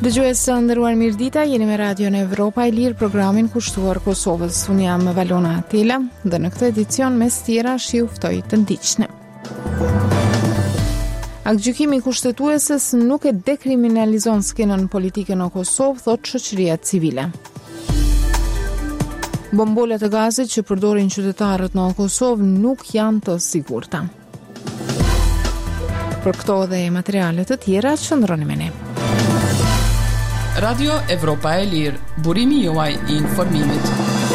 Dëgjues të nderuar, mirëdita, jeni me Radion Evropa e Lirë, programin kushtuar Kosovës. Unë jam Valona Atela dhe në këtë edicion mes tjera shi uftoj të ndiqni. Aktgjykimi kushtetuesës nuk e dekriminalizon skenën politike në Kosovë, thot shoqëria civile. Bombolet e gazit që përdorin qytetarët në Kosovë nuk janë të sigurta. Për këto dhe materiale të tjera, qëndroni me ne. Radio Evropa e Lirë, burimi juaj I informimit.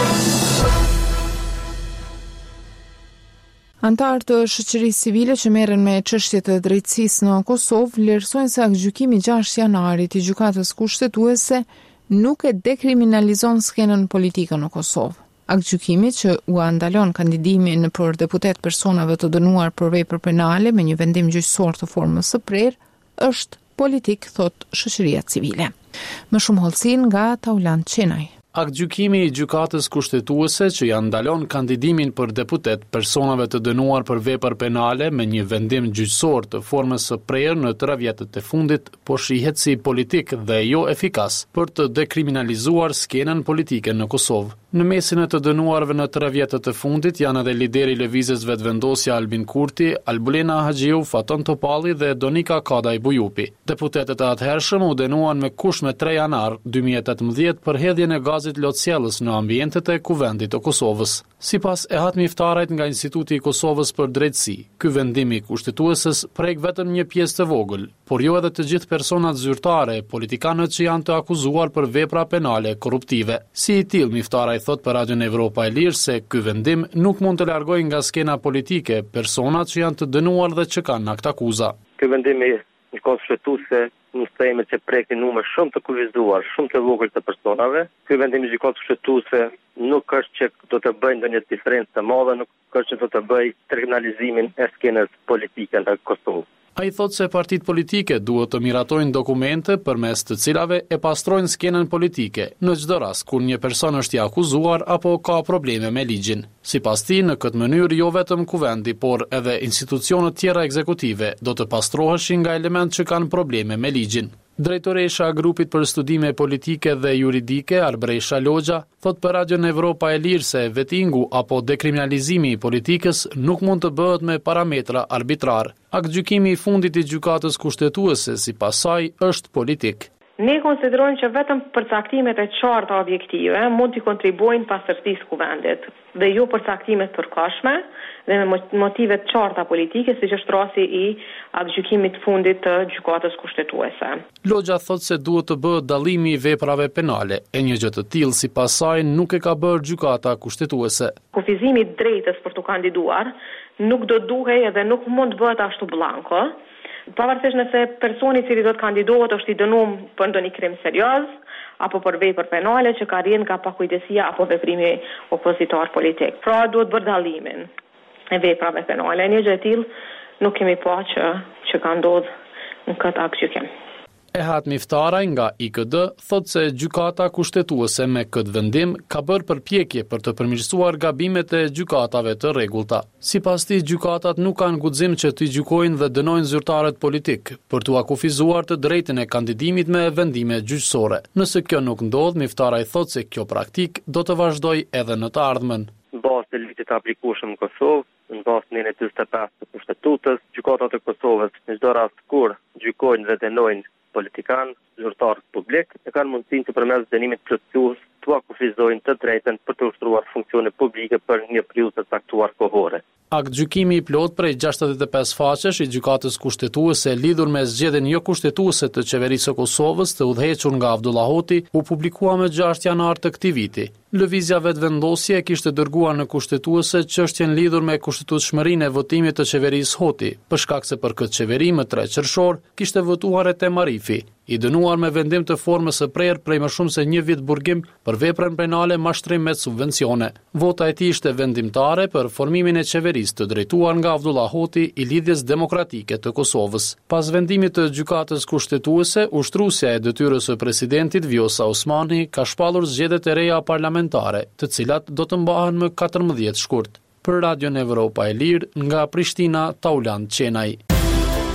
Antarë të shoqërisë civile që merren me çështjet e drejtësisë në Kosovë vlerësojnë se aktgjykimi 6 janarit I gjykatës kushtetuese nuk e dekriminalizon skenën politike në Kosovë. Aktgjykimi që u ndalon kandidimin për deputet personave të dënuar për vepër penale me një vendim gjyqësor të formës së prerë është politik, thot shoqëria civile. Më shumë hollësin nga Taulant Qenaj. Aktgjykimi I gjykatës kushtetuese që ja ndalon kandidimin për deputet personave të dënuar për vepër penale me një vendim gjyqësor të formës së prerë në 3 vjetët e fundit po shihet si politik dhe jo efikas për të dekriminalizuar skenën politike në Kosovë. Në mesin e të dënuarve në 3 vjetët e fundit janë edhe lideri lëvizjes vetëvendosja Albin Kurti, Albulena Haxhiu, Faton Topalli dhe Donika Kadaj Bujupi. Deputetet e atëhershëm u dënuan me kush me 3 janar 2018 për hedhjen e gazit lotësjellës në ambientet e Kuvendit të Kosovës. Sipas Ehat Miftarajt nga Instituti I Kosovës për Drejtësi, ky vendim I kushtetuesës prek vetëm një pjesë të vogël, por jo edhe të gjithë personat zyrtare, politikanët që janë të akuzuar për vepra penale korruptive. Si I tillë Miftaraj thot për Radion Evropa e Lirë se ky vendim nuk mund të largojë nga skena politike personat që janë të dënuar dhe që kanë akt akuza. Ky vendim I kushtetuese nuk themi që prek një numër shumë të kufizuar, shumë të vogël të personave. Ky vendim I gjykatës kushtetuese nuk është që do të bëjë ndonjë diferencë të madhe, nuk është që do të bëjë kriminalizimin e skenës politike në Kosovë. Ai thot se partitë politike duhet të miratojnë dokumente përmes të cilave e pastrojnë skenën politike në çdo rast kur një person është I akuzuar apo ka probleme me ligjin. Sipas tij, në këtë mënyrë jo vetëm kuvendi, por edhe institucionet tjera ekzekutive do të pastroheshin nga elementë që kanë probleme me ligjin. Drejtoresha e grupit për studime politike dhe juridike, Arbresha Logja, thot për Radion Evropa e Lirë se vettingu apo dekriminalizimi I politikës nuk mund të bëhet me parametra arbitrar. Aktgjykimi I fundit I gjykatës kushtetuese sipas saj është politik. Ne konsiderojmë që vetëm përcaktimet e qarta objektive mund të kontribuojnë pastërtisë kuvendit dhe jo përcaktimet përkohshme dhe me motivet qarta politike, siç është rasti I aktgjykimit fundit të gjykatës kushtetuese. Logja thot se duhet të bëhet dallimi I veprave penale, e një gjë të tillë sipas saj nuk e ka bërë gjykata kushtetuese. Kufizimi I drejtës për të kandiduar nuk do duhej edhe nuk mund të bëhet ashtu blanko. Pavarësisht nëse personi I cili do të kandidohet është I dënuar për ndonjë krim serioz apo për vepër penale që ka rrjedhë nga pakujdesia apo veprimi opozitor politik. Pra duhet bërë dallimin e veprave penale. Një gjë e tillë nuk kemi pa që ka ndodhur në këtë aktgjykim. Ehat Miftaraj nga IKD thot se gjykata kushtetuese me këtë vendim ka bërë përpjekje për të përmirësuar gabimet e gjykatave të rregullta. Sipas tij, gjykatat nuk kanë guxim që të gjykojnë dhe dënojnë zyrtarët politik për t'u akufizuar të drejtën e kandidimit me vendime gjyqësore. Nëse kjo nuk ndodh, Miftaraj thot se kjo praktik do të vazhdojë edhe në të ardhmen. Në bazë të ligjit të aplikueshëm në Kosovë, në bazë të 45 të kushtetutës, gjykatat e Kosovës në çdo rast kur gjykojnë dhe dënojnë politikan, zyrtar publik, e kanë mundësinë që përmes dënimit plotësues të akufizojnë të drejtën për të ushtruar funksione publike për një periudhë të caktuar kohore. Aktgjykimi I plot prej 65 faqesh I gjykatës kushtetuese lidhur me zgjedhjen jo kushtetuese të qeverisë së Kosovës të udhëhequr nga Abdullah Hoti u publikua më 6 janar të këtij viti. Lëvizja vetëvendosje kishte dërguar në kushtetuese çështjen lidhur me kushtetueshmërinë e votimit të qeverisë Hoti, për shkak se për këtë qeveri më 3 qershor kishte votuar Etem Arifi, I dënuar me vendim të formës së prerë prej më shumë se 1 vit burgim për veprën penale mashtrim me subvencione. Vota e tij ishte vendimtare për formimin e qeverisë të drejtuar nga Abdullah Hoti I lidhjes demokratike të Kosovës. Pas vendimit të gjykatës kushtetuese, ushtruesja e detyrës së presidentit Vjosa Osmani ka shpallur zgjedhjet e reja parlamentare, të cilat do të mbahen më 14 shkurt. Për Radion Evropa e Lirë nga Prishtina, Taulant Qenaj.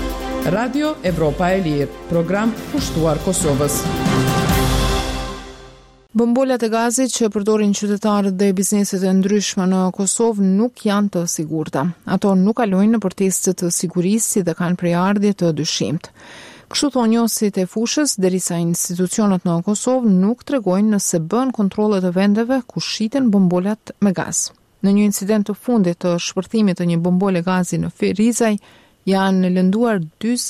Radio Evropa e Lirë, program kushtuar Kosovës. Bombolat e gazit që përdorin qytetarët dhe bizneset e ndryshme në Kosovë nuk janë të sigurta. Ato nuk kalojnë në teste të sigurisë dhe kanë prejardhje të dyshimt. Kështu thonë njësit e fushës, derisa institucionet në Kosovë nuk tregojnë nëse bën kontrole të vendeve ku shiten bombolat me gaz. Në një incident të fundit të shpërthimit të një bombole gazi në Ferizaj, janë lënduar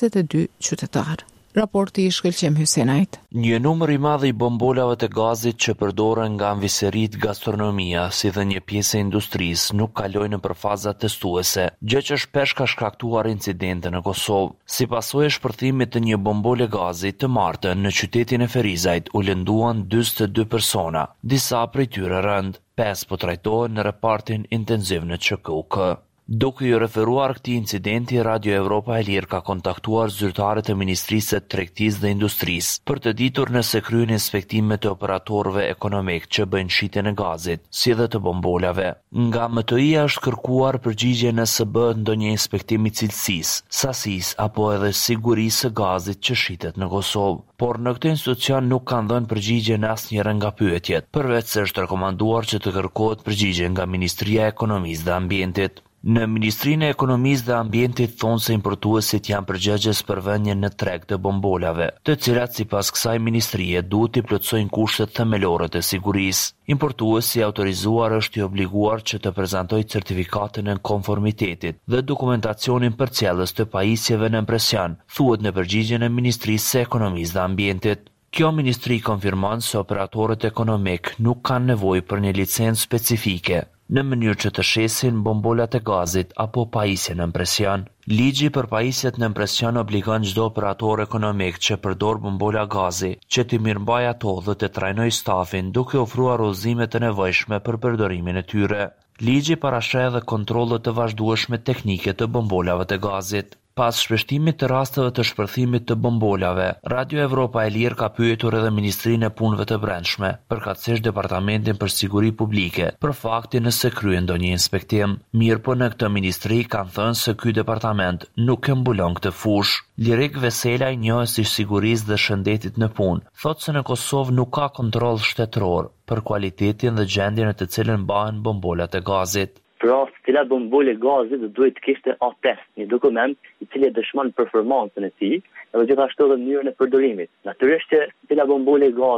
42 qytetarë. Raporti i Shkëlqem Hysenajt. Një numër i madh i bombolave të gazit që përdoren nga anviserit, gastronomia, si dhe një pjesë e industrisë nuk kalojnë nëpër faza testuese, gjë që shpesh ka shkaktuar incidente në Kosovë. Si pasojë e shpërthimit të një bombole gazi të martën në qytetin e Ferizajt u lënduan 42 persona, disa prej tyre rënd, 5 po trajtohen në repartin intenziv në QKUK. Duke ju referuar këtij incidenti, Radio Evropa e Lirë ka kontaktuar zyrtarët e Ministrisë së Tregtisë dhe Industrisë për të ditur nëse kryen inspektime të operatorëve ekonomik që bëjnë shitjen e gazit, si dhe të bombolave. Nga MTI-ja është kërkuar përgjigje nëse bëhet ndonjë inspektim i cilësisë, sasisë apo edhe sigurisë së gazit që shitet në Kosovë. Por në këtë institucion nuk kanë dhënë përgjigje në asnjëra nga pyetjet, përveç se është rekomanduar që të kërkohet përgjigje nga Ministria e Ekonomisë dhe Ambientit. Në Ministrinë e Ekonomisë dhe Ambientit thonë se importuesit janë përgjegjës për vënien në treg të bombolave, të cilat sipas kësaj ministrie duhet të plotësojnë kushtet themelore të sigurisë. Importuesi i autorizuar është i obliguar që të prezantojë certifikatën e konformitetit dhe dokumentacionin përcjellës të pajisjeve në impresion, thuhet në përgjigjen e Ministrisë së Ekonomisë dhe Ambientit. Kjo ministri konfirmon se operatorët ekonomik nuk kanë nevojë për një licencë specifike në mënyrë që të shesin bombolat e gazit apo pajisje në impresion. Ligji për pajisjet në impresion obligon çdo operator ekonomik që përdor bombola gazi që të mirëmbajë ato dhe të trajnojë stafin duke ofruar udhëzime të nevojshme për përdorimin e tyre. Ligji parasheh edhe kontrolle të vazhdueshme teknike të bombolave të gazit. Pas shpeshtimit të rasteve të shpërthimit të bombolave, Radio Evropa e Lirë ka pyetur edhe Ministrinë e Punëve të Brendshme, përkatësisht Departamentin për Siguri Publike, për faktin nëse kryen ndonjë inspektim. Mirë po në këtë ministri kanë thënë se ky departament nuk e mbulon këtë fushë. Lirik Veselaj, njohës i sigurisë dhe shëndetit në punë, thotë se në Kosovë nuk ka kontroll shtetëror për cilëtetin dhe gjendjen në të cilën mbahen bombolat e gazit. Për rast të cilat bombole gazi duhet të kishte atest, një dokument i cili dëshmon performancën e tij, dhe gjithashtu edhe mënyrën e përdorimit. Natyrisht që cila bombole gazi